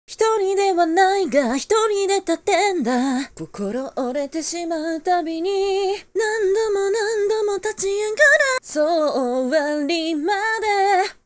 一人ではないが一人で立てんだ。心折れてしまうたびに何度も何度も立ち上がる。そう終わりまで